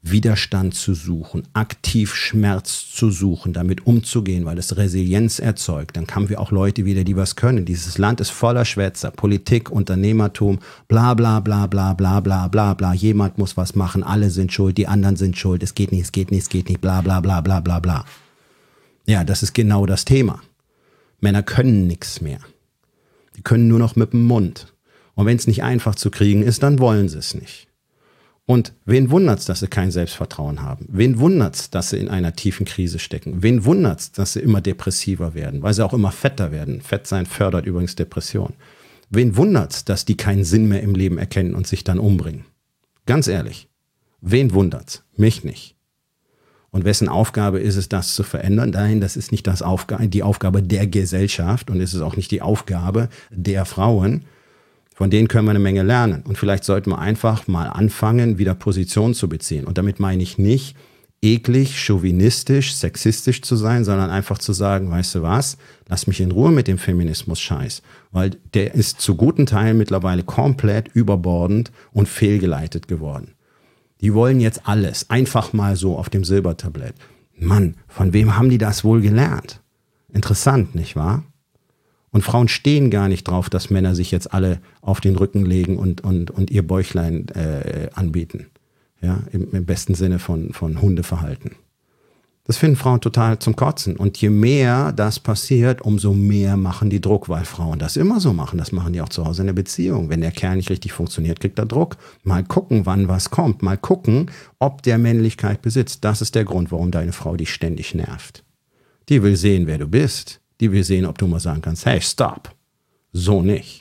Widerstand zu suchen, aktiv Schmerz zu suchen, damit umzugehen, weil es Resilienz erzeugt. Dann haben wir auch Leute wieder, die was können. Dieses Land ist voller Schwätzer, Politik, Unternehmertum, bla bla bla bla bla bla bla bla. Jemand muss was machen, alle sind schuld, die anderen sind schuld, es geht nicht, es geht nicht, es geht nicht, bla bla bla bla bla bla. Ja, das ist genau das Thema. Männer können nichts mehr. Die können nur noch mit dem Mund. Und wenn es nicht einfach zu kriegen ist, dann wollen sie es nicht. Und wen wundert's, dass sie kein Selbstvertrauen haben? Wen wundert's, dass sie in einer tiefen Krise stecken? Wen wundert's, dass sie immer depressiver werden? Weil sie auch immer fetter werden. Fett sein fördert übrigens Depression. Wen wundert's, dass die keinen Sinn mehr im Leben erkennen und sich dann umbringen? Ganz ehrlich, wen wundert's? Mich nicht. Und wessen Aufgabe ist es, das zu verändern? Nein, das ist nicht das Aufga- die Aufgabe der Gesellschaft und es ist auch nicht die Aufgabe der Frauen. Von denen können wir eine Menge lernen. Und vielleicht sollten wir einfach mal anfangen, wieder Position zu beziehen. Und damit meine ich nicht, eklig, chauvinistisch, sexistisch zu sein, sondern einfach zu sagen, weißt du was, lass mich in Ruhe mit dem Feminismus-Scheiß. Weil der ist zu guten Teilen mittlerweile komplett überbordend und fehlgeleitet geworden. Die wollen jetzt alles, einfach mal so auf dem Silbertablett. Mann, von wem haben die das wohl gelernt? Interessant, nicht wahr? Und Frauen stehen gar nicht drauf, dass Männer sich jetzt alle auf den Rücken legen und, und, und ihr Bäuchlein äh, anbieten. Ja, im, im besten Sinne von, von Hundeverhalten. Das finden Frauen total zum Kotzen. Und je mehr das passiert, umso mehr machen die Druck, weil Frauen das immer so machen. Das machen die auch zu Hause in der Beziehung. Wenn der Kerl nicht richtig funktioniert, kriegt er Druck. Mal gucken, wann was kommt. Mal gucken, ob der Männlichkeit besitzt. Das ist der Grund, warum deine Frau dich ständig nervt. Die will sehen, wer du bist. Die will sehen, ob du mal sagen kannst, hey, stop. So nicht.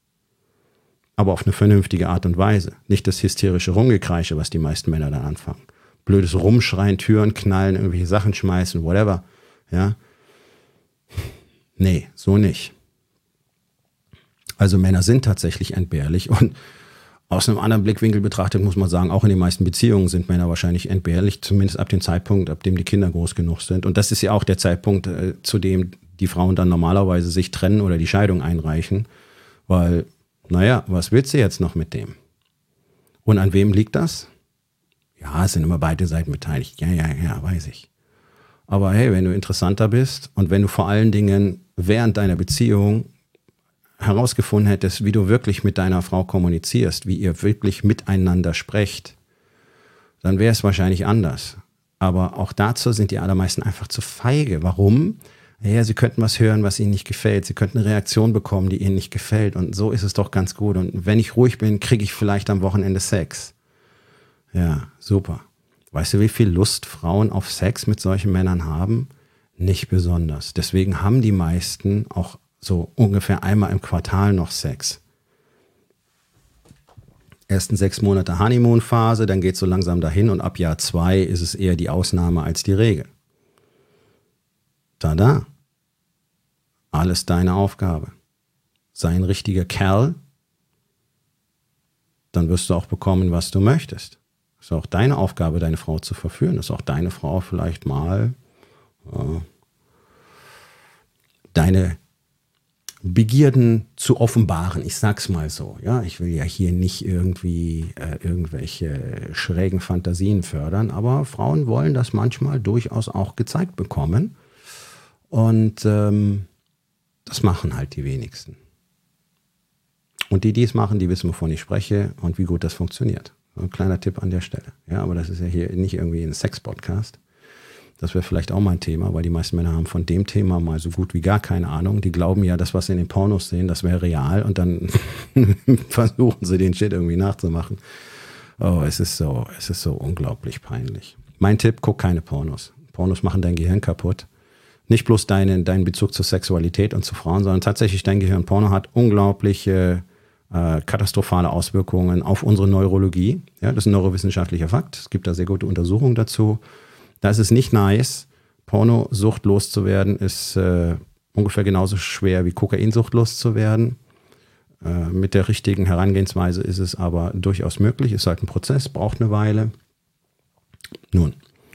Aber auf eine vernünftige Art und Weise. Nicht das hysterische Rumgekreische, was die meisten Männer dann anfangen. Blödes Rumschreien, Türen knallen, irgendwelche Sachen schmeißen, whatever. Ja. Nee, so nicht. Also Männer sind tatsächlich entbehrlich und aus einem anderen Blickwinkel betrachtet muss man sagen, auch in den meisten Beziehungen sind Männer wahrscheinlich entbehrlich, zumindest ab dem Zeitpunkt, ab dem die Kinder groß genug sind. Und das ist ja auch der Zeitpunkt, äh, zu dem die Frauen dann normalerweise sich trennen oder die Scheidung einreichen, weil, naja, was willst du jetzt noch mit dem? Und an wem liegt das? Ja, es sind immer beide Seiten beteiligt. Ja, ja, ja, weiß ich. Aber hey, wenn du interessanter bist und wenn du vor allen Dingen während deiner Beziehung herausgefunden hättest, wie du wirklich mit deiner Frau kommunizierst, wie ihr wirklich miteinander sprecht, dann wäre es wahrscheinlich anders. Aber auch dazu sind die allermeisten einfach zu feige. Warum? Ja, sie könnten was hören, was ihnen nicht gefällt. Sie könnten eine Reaktion bekommen, die ihnen nicht gefällt. Und so ist es doch ganz gut. Und wenn ich ruhig bin, kriege ich vielleicht am Wochenende Sex. Ja, super. Weißt du, wie viel Lust Frauen auf Sex mit solchen Männern haben? Nicht besonders. Deswegen haben die meisten auch so ungefähr einmal im Quartal noch Sex. Ersten sechs Monate Honeymoon-Phase, dann geht es so langsam dahin und ab Jahr zwei ist es eher die Ausnahme als die Regel. Tada. Alles deine Aufgabe. Sei ein richtiger Kerl, dann wirst du auch bekommen, was du möchtest. Es ist auch deine Aufgabe, deine Frau zu verführen. Es ist auch deine Frau vielleicht mal äh, deine Begierden zu offenbaren. Ich sag's mal so. Ja, ich will ja hier nicht irgendwie äh, irgendwelche schrägen Fantasien fördern, aber Frauen wollen das manchmal durchaus auch gezeigt bekommen. Und ähm, das machen halt die wenigsten. Und die, die es machen, die wissen, wovon ich spreche und wie gut das funktioniert. Ein kleiner Tipp an der Stelle. Ja, aber das ist ja hier nicht irgendwie ein Sex-Podcast. Das wäre vielleicht auch mal ein Thema, weil die meisten Männer haben von dem Thema mal so gut wie gar keine Ahnung. Die glauben ja, das, was sie in den Pornos sehen, das wäre real und dann versuchen sie den Shit irgendwie nachzumachen. Oh, es ist so, es ist so unglaublich peinlich. Mein Tipp, guck keine Pornos. Pornos machen dein Gehirn kaputt. Nicht bloß deinen, deinen Bezug zur Sexualität und zu Frauen, sondern tatsächlich dein Gehirn. Porno hat unglaubliche äh, katastrophale Auswirkungen auf unsere Neurologie. Ja, das ist ein neurowissenschaftlicher Fakt. Es gibt da sehr gute Untersuchungen dazu. Da ist es nicht nice. Pornosucht loszuwerden ist äh, ungefähr genauso schwer wie Kokainsucht loszuwerden. Äh, mit der richtigen Herangehensweise ist es aber durchaus möglich. Ist halt ein Prozess, braucht eine Weile. Nun,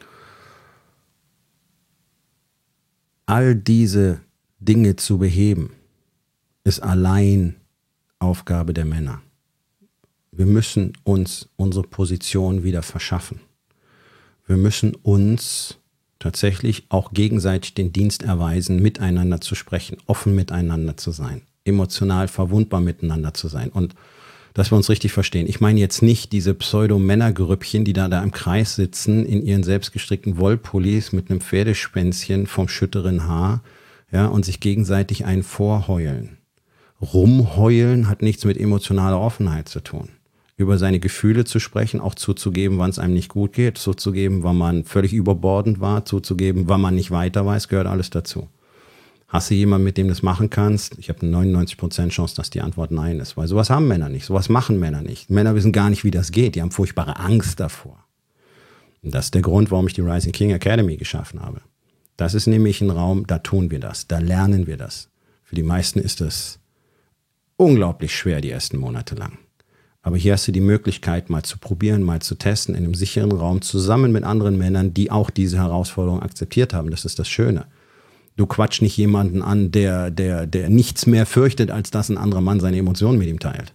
all diese Dinge zu beheben, ist allein Aufgabe der Männer. Wir müssen uns unsere Position wieder verschaffen. Wir müssen uns tatsächlich auch gegenseitig den Dienst erweisen, miteinander zu sprechen, offen miteinander zu sein, emotional verwundbar miteinander zu sein und dass wir uns richtig verstehen. Ich meine jetzt nicht diese Pseudo-Männergrüppchen, die da, da im Kreis sitzen, in ihren selbstgestrickten Wollpullis mit einem Pferdespänzchen vom schütteren Haar, ja, und sich gegenseitig einen vorheulen. Rumheulen hat nichts mit emotionaler Offenheit zu tun. Über seine Gefühle zu sprechen, auch zuzugeben, wann es einem nicht gut geht, zuzugeben, wann man völlig überbordend war, zuzugeben, wann man nicht weiter weiß, gehört alles dazu. Hast du jemanden, mit dem du das machen kannst? Ich habe eine neunundneunzig Prozent Chance, dass die Antwort nein ist, weil sowas haben Männer nicht, sowas machen Männer nicht. Männer wissen gar nicht, wie das geht, die haben furchtbare Angst davor. Und das ist der Grund, warum ich die Rising King Academy geschaffen habe. Das ist nämlich ein Raum, da tun wir das, da lernen wir das. Für die meisten ist das unglaublich schwer, die ersten Monate lang. Aber hier hast du die Möglichkeit, mal zu probieren, mal zu testen, in einem sicheren Raum, zusammen mit anderen Männern, die auch diese Herausforderung akzeptiert haben. Das ist das Schöne. Du quatsch nicht jemanden an, der, der, der nichts mehr fürchtet, als dass ein anderer Mann seine Emotionen mit ihm teilt.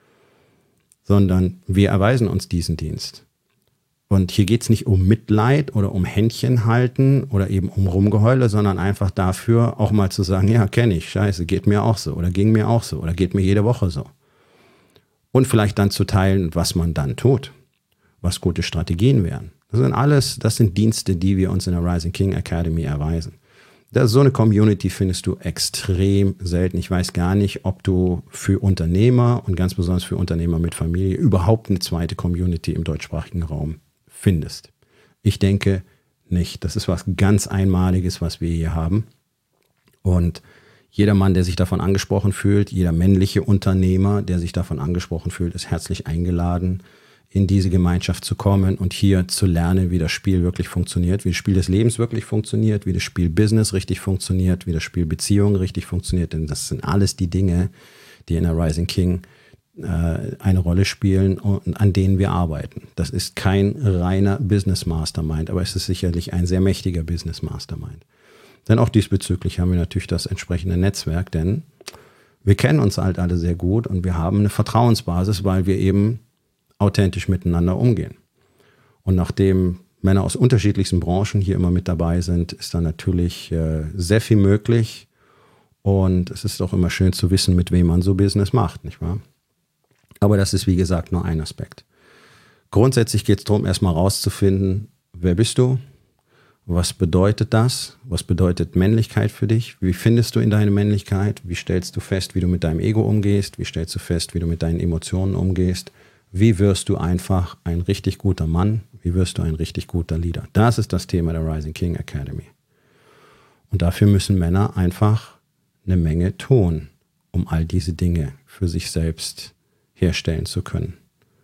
Sondern wir erweisen uns diesen Dienst. Und hier geht es nicht um Mitleid oder um Händchen halten oder eben um Rumgeheule, sondern einfach dafür auch mal zu sagen, ja, kenne ich, scheiße, geht mir auch so oder ging mir auch so oder geht mir jede Woche so. Und vielleicht dann zu teilen, was man dann tut, was gute Strategien wären. Das sind alles, das sind Dienste, die wir uns in der Rising King Academy erweisen. Das, so eine Community findest du extrem selten. Ich weiß gar nicht, ob du für Unternehmer und ganz besonders für Unternehmer mit Familie überhaupt eine zweite Community im deutschsprachigen Raum findest. Ich denke nicht. Das ist was ganz Einmaliges, was wir hier haben. Und jeder Mann, der sich davon angesprochen fühlt, jeder männliche Unternehmer, der sich davon angesprochen fühlt, ist herzlich eingeladen, in diese Gemeinschaft zu kommen und hier zu lernen, wie das Spiel wirklich funktioniert, wie das Spiel des Lebens wirklich funktioniert, wie das Spiel Business richtig funktioniert, wie das Spiel Beziehungen richtig funktioniert. Denn das sind alles die Dinge, die in der Rising King äh, eine Rolle spielen und an denen wir arbeiten. Das ist kein reiner Business Mastermind, aber es ist sicherlich ein sehr mächtiger Business Mastermind. Denn auch diesbezüglich haben wir natürlich das entsprechende Netzwerk, denn wir kennen uns halt alle sehr gut und wir haben eine Vertrauensbasis, weil wir eben authentisch miteinander umgehen. Und nachdem Männer aus unterschiedlichsten Branchen hier immer mit dabei sind, ist da natürlich äh, sehr viel möglich. Und es ist auch immer schön zu wissen, mit wem man so Business macht, nicht wahr? Aber das ist, wie gesagt, nur ein Aspekt. Grundsätzlich geht es darum, erstmal rauszufinden, wer bist du? Was bedeutet das? Was bedeutet Männlichkeit für dich? Wie findest du in deine Männlichkeit? Wie stellst du fest, wie du mit deinem Ego umgehst? Wie stellst du fest, wie du mit deinen Emotionen umgehst? Wie wirst du einfach ein richtig guter Mann? Wie wirst du ein richtig guter Leader? Das ist das Thema der Rising King Academy. Und dafür müssen Männer einfach eine Menge tun, um all diese Dinge für sich selbst herstellen zu können.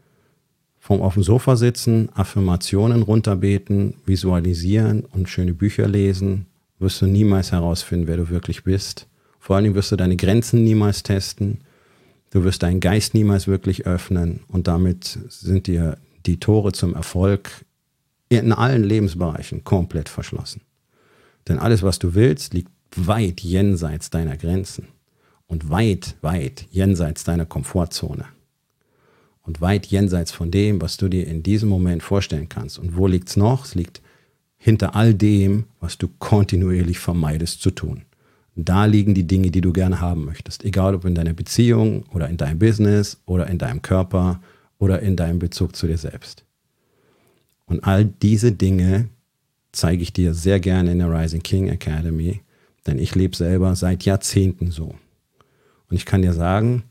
Vom auf dem Sofa sitzen, Affirmationen runterbeten, visualisieren und schöne Bücher lesen, wirst du niemals herausfinden, wer du wirklich bist. Vor allen Dingen wirst du deine Grenzen niemals testen. Du wirst deinen Geist niemals wirklich öffnen und damit sind dir die Tore zum Erfolg in allen Lebensbereichen komplett verschlossen. Denn alles, was du willst, liegt weit jenseits deiner Grenzen und weit, weit jenseits deiner Komfortzone und weit jenseits von dem, was du dir in diesem Moment vorstellen kannst. Und wo liegt es noch? Es liegt hinter all dem, was du kontinuierlich vermeidest zu tun. Da liegen die Dinge, die du gerne haben möchtest. Egal ob in deiner Beziehung oder in deinem Business oder in deinem Körper oder in deinem Bezug zu dir selbst. Und all diese Dinge zeige ich dir sehr gerne in der Rising King Academy, denn ich lebe selber seit Jahrzehnten so. Und ich kann dir sagen,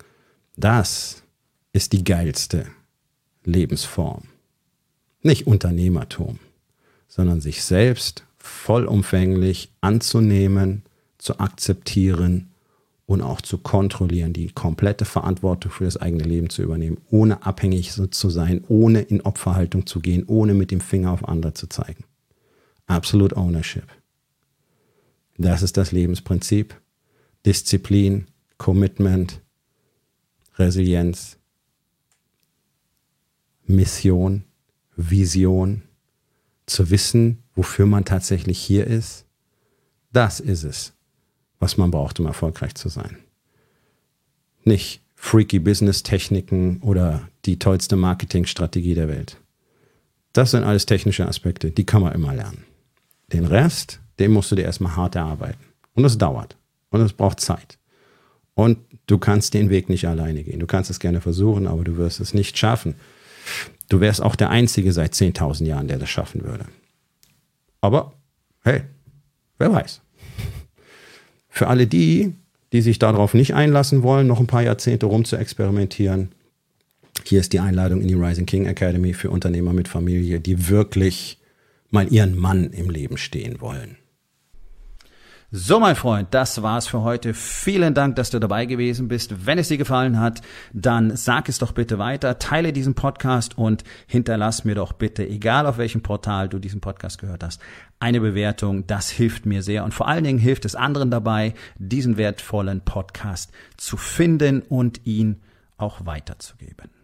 das ist die geilste Lebensform. Nicht Unternehmertum, sondern sich selbst vollumfänglich anzunehmen, zu akzeptieren und auch zu kontrollieren, die komplette Verantwortung für das eigene Leben zu übernehmen, ohne abhängig zu sein, ohne in Opferhaltung zu gehen, ohne mit dem Finger auf andere zu zeigen. Absolute Ownership. Das ist das Lebensprinzip. Disziplin, Commitment, Resilienz, Mission, Vision, zu wissen, wofür man tatsächlich hier ist. Das ist es, was man braucht, um erfolgreich zu sein. Nicht freaky Business-Techniken oder die tollste Marketingstrategie der Welt. Das sind alles technische Aspekte, die kann man immer lernen. Den Rest, den musst du dir erstmal hart erarbeiten. Und das dauert. Und es braucht Zeit. Und du kannst den Weg nicht alleine gehen. Du kannst es gerne versuchen, aber du wirst es nicht schaffen. Du wärst auch der Einzige seit zehntausend Jahren, der das schaffen würde. Aber, hey, wer weiß. Für alle die, die sich darauf nicht einlassen wollen, noch ein paar Jahrzehnte rum zu experimentieren, hier ist die Einladung in die Rising King Academy für Unternehmer mit Familie, die wirklich mal ihren Mann im Leben stehen wollen. So, mein Freund, das war's für heute. Vielen Dank, dass du dabei gewesen bist. Wenn es dir gefallen hat, dann sag es doch bitte weiter, teile diesen Podcast und hinterlass mir doch bitte, egal auf welchem Portal du diesen Podcast gehört hast, eine Bewertung. Das hilft mir sehr und vor allen Dingen hilft es anderen dabei, diesen wertvollen Podcast zu finden und ihn auch weiterzugeben.